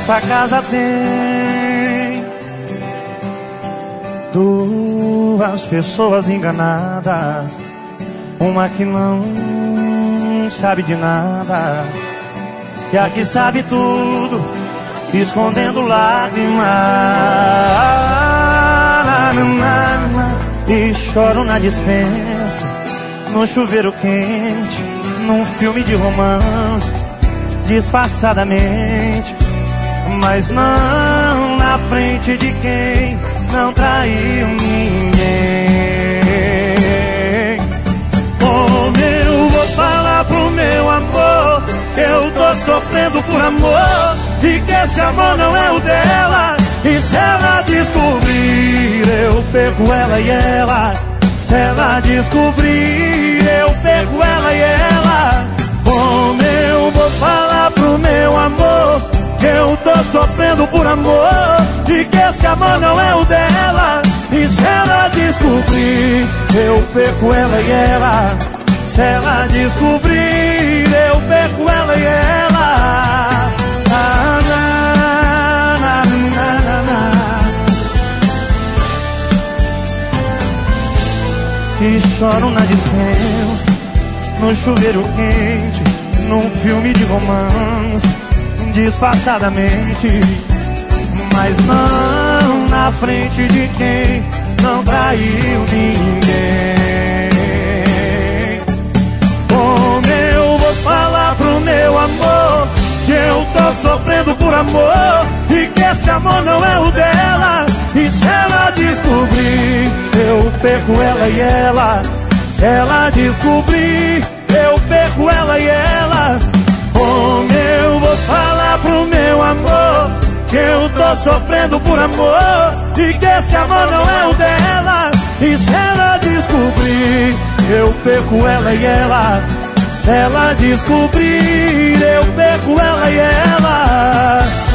Nessa casa tem duas pessoas enganadas, uma que não sabe de nada e a que sabe tudo, escondendo lágrimas. E choro na dispensa, no chuveiro quente, num filme de romance, disfarçadamente, mas não na frente de quem não traiu ninguém. Como eu vou falar pro meu amor que eu tô sofrendo por amor e que esse amor não é o dela? E se ela descobrir, eu pego ela e ela. Se ela descobrir, eu pego ela e ela. Como eu vou falar pro meu amor que eu tô sofrendo por amor e que esse amor não é o dela? E se ela descobrir, eu pego ela e ela. Se ela descobrir, eu pego ela e ela. E choro na dispensa, no chuveiro quente, num filme de romance, disfarçadamente, mas não na frente de quem não traiu ninguém. Como eu vou falar pro meu amor que eu tô sofrendo por amor e que esse amor não é o dela? E se ela descobrir, eu pego ela e ela. Se ela descobrir, eu pego ela e ela. Como eu vou falar pro meu amor que eu tô sofrendo por amor e que esse amor não é o dela? E se ela descobrir, eu pego ela e ela. Se ela descobrir, eu pego ela e ela.